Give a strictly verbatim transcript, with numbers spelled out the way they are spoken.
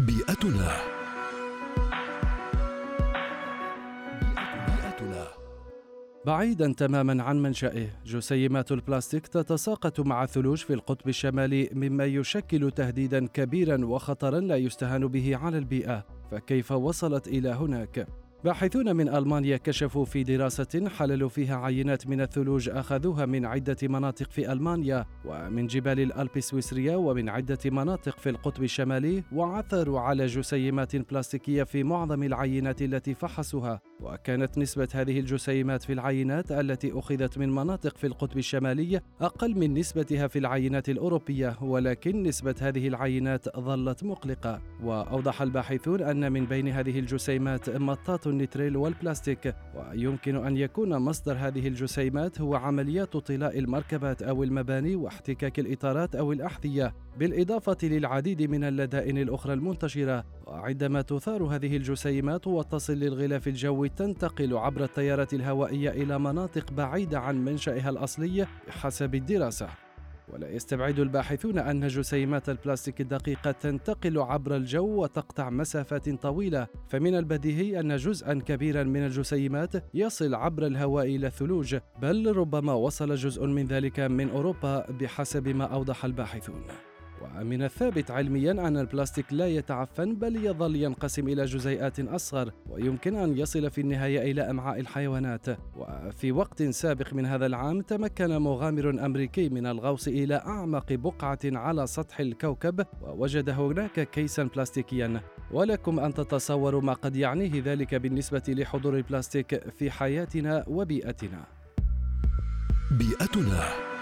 بيئتنا. بيئتنا بعيدا تماما عن منشأه، جسيمات البلاستيك تتساقط مع الثلوج في القطب الشمالي، مما يشكل تهديدا كبيرا وخطرا لا يستهان به على البيئة. فكيف وصلت إلى هناك؟ باحثون من ألمانيا كشفوا في دراسة حللوا فيها عينات من الثلوج أخذوها من عدة مناطق في ألمانيا ومن جبال الألب السويسرية ومن عدة مناطق في القطب الشمالي، وعثروا على جسيمات بلاستيكية في معظم العينات التي فحصوها. وكانت نسبة هذه الجسيمات في العينات التي أخذت من مناطق في القطب الشمالي أقل من نسبتها في العينات الأوروبية، ولكن نسبة هذه العينات ظلت مقلقة. وأوضح الباحثون أن من بين هذه الجسيمات مطاط النيتريل والبلاستيك، ويمكن أن يكون مصدر هذه الجسيمات هو عمليات طلاء المركبات أو المباني واحتكاك الإطارات أو الأحذية، بالإضافة للعديد من اللدائن الأخرى المنتشرة. وعندما تثار هذه الجسيمات وتصل للغلاف الجوي، تنتقل عبر التيارات الهوائية إلى مناطق بعيدة عن منشأها الأصلي بحسب الدراسة. ولا يستبعد الباحثون أن جسيمات البلاستيك الدقيقة تنتقل عبر الجو وتقطع مسافات طويلة، فمن البديهي أن جزءاً كبيراً من الجسيمات يصل عبر الهواء إلى الثلوج، بل ربما وصل جزء من ذلك من أوروبا بحسب ما أوضح الباحثون. ومن الثابت علمياً أن البلاستيك لا يتعفن، بل يظل ينقسم إلى جزيئات أصغر، ويمكن أن يصل في النهاية إلى أمعاء الحيوانات. وفي وقت سابق من هذا العام تمكن مغامر أمريكي من الغوص إلى أعمق بقعة على سطح الكوكب، ووجد هناك كيساً بلاستيكياً. ولكم أن تتصوروا ما قد يعنيه ذلك بالنسبة لحضور البلاستيك في حياتنا وبيئتنا. بيئتنا.